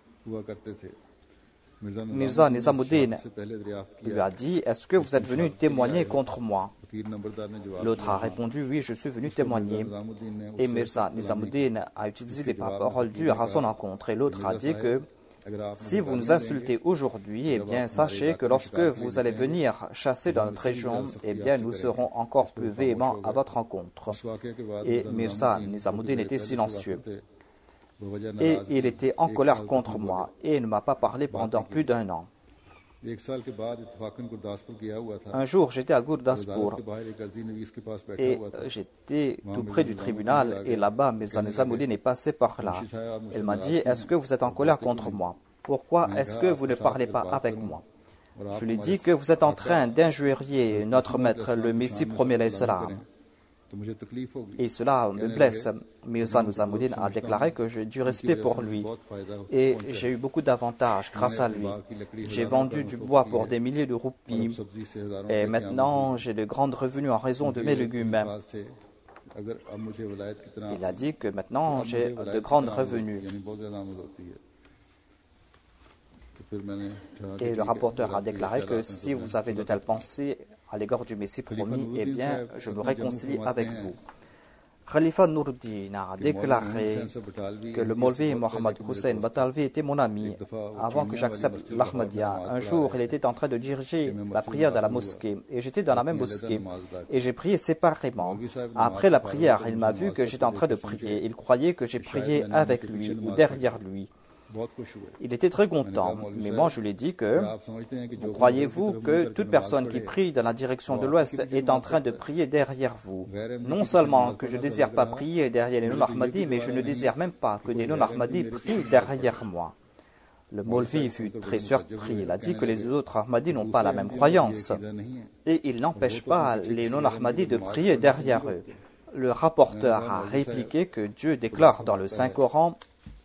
Mirza Nizamuddin lui a dit « Est-ce que vous êtes venu témoigner contre moi ?» L'autre a répondu « Oui, je suis venu témoigner. » Et Mirza Nizamuddin a utilisé des paroles dures à son encontre. Et l'autre a dit que si vous nous insultez aujourd'hui, eh bien, sachez que lorsque vous allez venir chasser dans notre région, eh bien, nous serons encore plus véhéments à votre encontre. Et Mirza Nizamuddin était silencieux. Et il était en colère contre moi et il ne m'a pas parlé pendant plus d'un an. Un jour, j'étais à Gurdaspur et j'étais tout près du tribunal et là-bas, Mirza Nizamuddin est passé par là. Il m'a dit « Est-ce que vous êtes en colère contre moi? Pourquoi est-ce que vous ne parlez pas avec moi ?» Je lui ai dit que vous êtes en train d'injurier notre maître, le Messie promet l'Islam. Et cela me blesse. Mirza Nizamuddin a déclaré que j'ai du respect pour lui et j'ai eu beaucoup d'avantages grâce à lui. J'ai vendu du bois pour des milliers de roupies et maintenant j'ai de grands revenus en raison de mes légumes. Il a dit que maintenant j'ai de grands revenus. Et le rapporteur a déclaré que si vous avez de telles pensées à l'égard du Messie promis, eh bien, je me réconcilie avec vous. Khalifa Nuruddin a déclaré que le Maulvi Mohammad Hussein Batalvi était mon ami avant que j'accepte l'Ahmadiyya. Un jour, il était en train de diriger la prière dans la mosquée et j'étais dans la même mosquée et j'ai prié séparément. Après la prière, il m'a vu que j'étais en train de prier. Il croyait que j'ai prié avec lui ou derrière lui. Il était très content, mais moi je lui ai dit que vous croyez-vous que toute personne qui prie dans la direction de l'ouest est en train de prier derrière vous? Non seulement que je ne désire pas prier derrière les non-Ahmadis, mais je ne désire même pas que des non-Ahmadis prient derrière moi. Le Maulvi fut très surpris. Il a dit que les autres Ahmadis n'ont pas la même croyance et il n'empêche pas les non-Ahmadis de prier derrière eux. Le rapporteur a répliqué que Dieu déclare dans le Saint-Coran.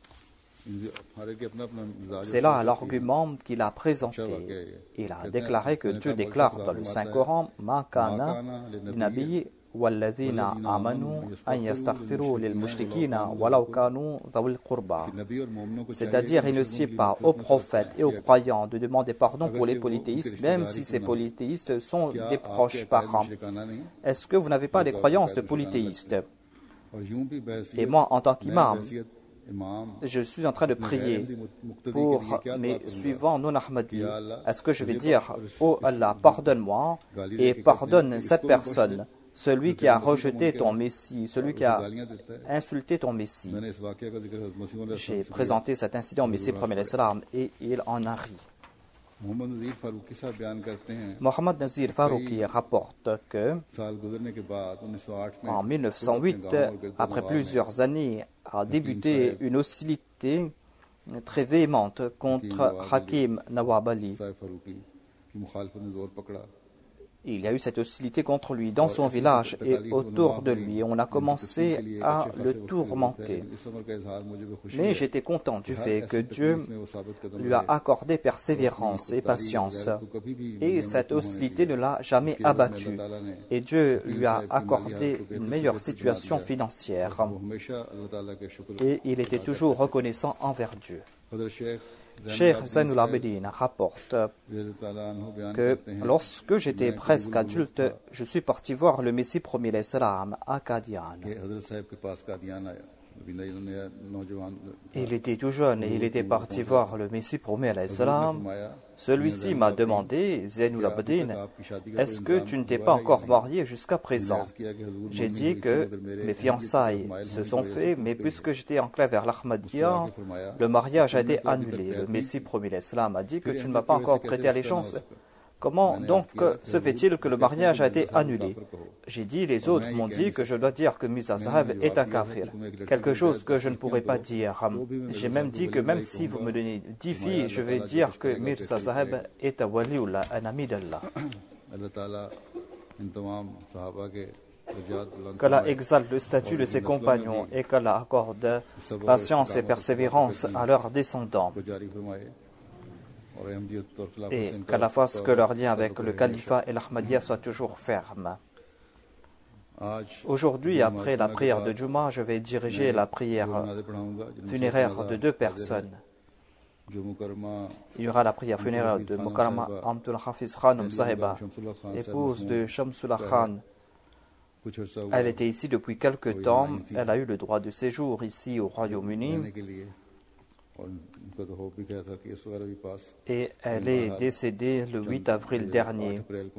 C'est là l'argument qu'il a présenté. Il a déclaré que Dieu déclare dans le Saint-Coran « Ma kana nabi والذين آمنوا أن يستغفروا للمشركين ولو كانوا ذوي القربى. C'est-à-dire, il ne sied pas aux prophètes et aux croyants de demander pardon pour les polythéistes, même si ces polythéistes sont des proches parents. Est-ce que vous n'avez pas des croyances de polythéistes? Et moi, en tant qu'imam, je suis en train de prier pour mes suivants non-Ahmadis. Est-ce que je vais dire, oh Allah, pardonne-moi et pardonne cette personne, celui qui a rejeté ton Messie, celui qui a insulté ton Messie? J'ai présenté cet incident au Messie premier l'Islam et il en a ri. Mohammad Nazir Farouki rapporte que en 1908, après plusieurs années, a débuté une hostilité très véhémente contre Hakim Nawab Ali. Il y a eu cette hostilité contre lui dans son village et autour de lui. On a commencé à le tourmenter. Mais j'étais content du fait que Dieu lui a accordé persévérance et patience. Et cette hostilité ne l'a jamais abattu. Et Dieu lui a accordé une meilleure situation financière. Et il était toujours reconnaissant envers Dieu. Cheikh Zainul Abidin rapporte que lorsque j'étais presque adulte, je suis parti voir le Messie premier l'Islam à Qadian. Il était tout jeune et il était parti voir le Messie premier l'Islam. Celui-ci m'a demandé, Zainul Abidin, est-ce que tu ne t'es pas encore marié jusqu'à présent? J'ai dit que mes fiançailles se sont faites, mais puisque j'étais enclin vers l'Ahmadiyya, le mariage a été annulé. Le Messie premier l'Islam a dit que tu ne m'as pas encore prêté allégeance. Comment donc se fait-il que le mariage a été annulé? J'ai dit, les autres m'ont dit que je dois dire que Mirza Saheb est un kafir, quelque chose que je ne pourrais pas dire. J'ai même dit que même si vous me donnez 10 filles, je vais dire que Mirza Saheb est un waliullah, un ami d'Allah. Qu'Allah exalte le statut de ses compagnons et qu'Allah accorde patience et persévérance à leurs descendants. Et qu'Allah fasse que leur lien avec le califat et l'Ahmadiyya soit toujours ferme. Aujourd'hui, après la prière de Juma, je vais diriger la prière funéraire de 2 personnes. Il y aura la prière funéraire de Mukarrama Amtul Hafiz Khanum Sahiba, épouse de Shamsullah Khan. Elle était ici depuis quelque temps. Elle a eu le droit de séjour ici au Royaume-Uni. Et elle est décédée le 8 avril dernier.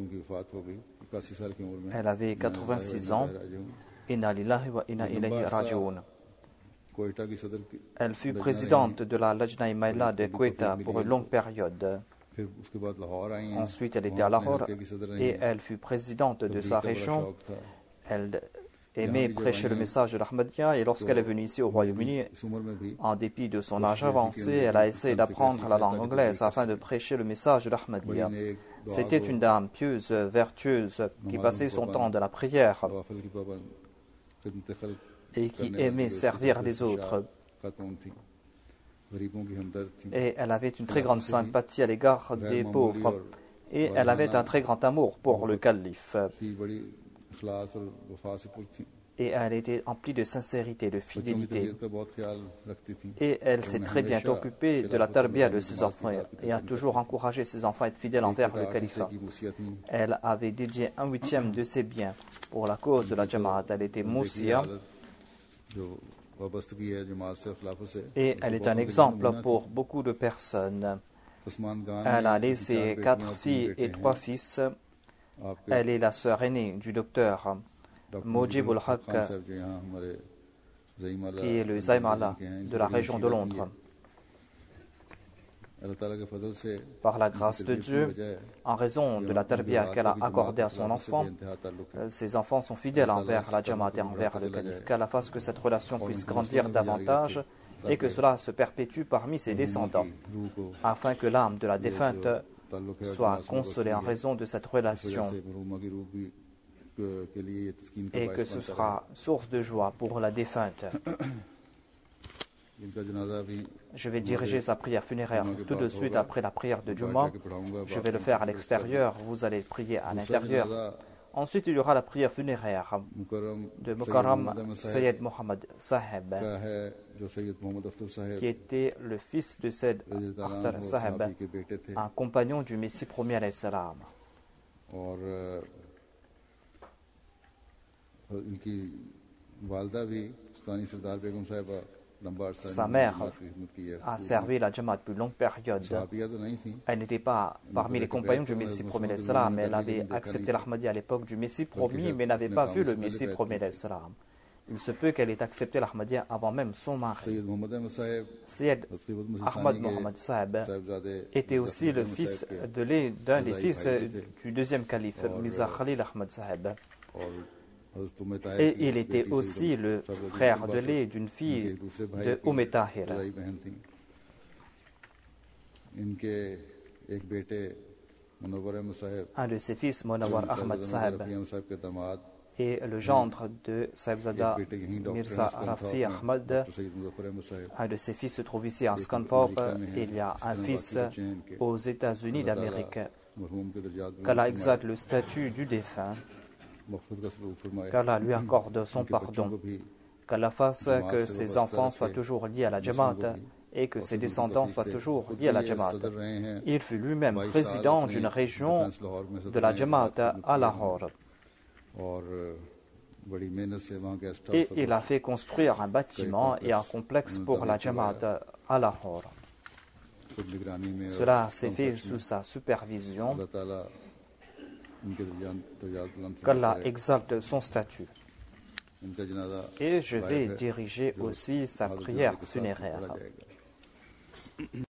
Elle avait 86 ans. Inna lillahi wa inna ilayhi raji'un. Elle fut présidente de la Lajna Imaila de Quetta pour une longue période. Ensuite, elle était à Lahore et elle fut présidente de sa région. Elle aimait prêcher le message de l'Ahmadiyya et lorsqu'elle est venue ici au Royaume-Uni, en dépit de son âge avancé, elle a essayé d'apprendre la langue anglaise afin de prêcher le message de l'Ahmadiyya. C'était une dame pieuse, vertueuse, qui passait son temps dans la prière et qui aimait servir les autres. Et elle avait une très grande sympathie à l'égard des pauvres et elle avait un très grand amour pour le calife. Et elle était emplie de sincérité, de fidélité. Et elle s'est très bien occupée de la tarbiya de ses enfants et a toujours encouragé ses enfants à être fidèles envers le califat. Elle avait dédié 1/8 de ses biens pour la cause de la Jamaat. Elle était moussia et elle est un exemple pour beaucoup de personnes. Elle a laissé 4 filles et 3 fils. Elle est la sœur aînée du docteur Mujib ul-Haq, qui est le Zaimala de la région de Londres. Par la grâce de Dieu, en raison de la tarbiya qu'elle a accordée à son enfant, ses enfants sont fidèles envers la Jamaat et envers le calife. Qu'Allah fasse que cette relation puisse grandir davantage et que cela se perpétue parmi ses descendants, afin que l'âme de la défunte soit consolée en raison de cette relation et que ce sera source de joie pour la défunte. Je vais diriger sa prière funéraire tout de suite après la prière de Juma. Je vais le faire à l'extérieur, vous allez prier à l'intérieur. Ensuite, il y aura la prière funéraire de Mukarram Sayyid Mohammad Saheb, qui était le fils de Sayyid Akhtar Saheb, un compagnon du Messie premier alayhi salam. Sa mère a servi la Jamaat depuis une longue période. Elle n'était pas parmi les compagnons du Messie premier alayhi salam, mais elle avait accepté l'Ahmadiyya à l'époque du Messie premier, mais n'avait pas vu le Messie premier alayhi salam. Il se peut qu'elle ait accepté l'Ahmadiyya avant même son mari. Sayyid Ahmad Mohammad Saheb était aussi le fils d'un des fils du deuxième calife, Mirza Khalil Ahmad Saheb. Et il était aussi le frère de lait d'une fille de Tahir. Un de ses fils, Munawwar Ahmad Saheb, et le gendre de Sahibzada Mirza Rafi Ahmad. Un de ses fils se trouve ici en Skanpop. Il y a un fils aux États-Unis d'Amérique. Qu'Allah exalte le statut du défunt. Qu'Allah lui accorde son pardon. Qu'Allah fasse que ses enfants soient toujours liés à la Jamaat et que ses descendants soient toujours liés à la Jamaat. Il fut lui-même président d'une région de la Jamaat à Lahore. Et il a fait construire un bâtiment et un complexe pour la Jamaat à Lahore. Cela s'est fait sous sa supervision. Qu'Allah exalte son statut. Et je vais diriger aussi sa prière funéraire.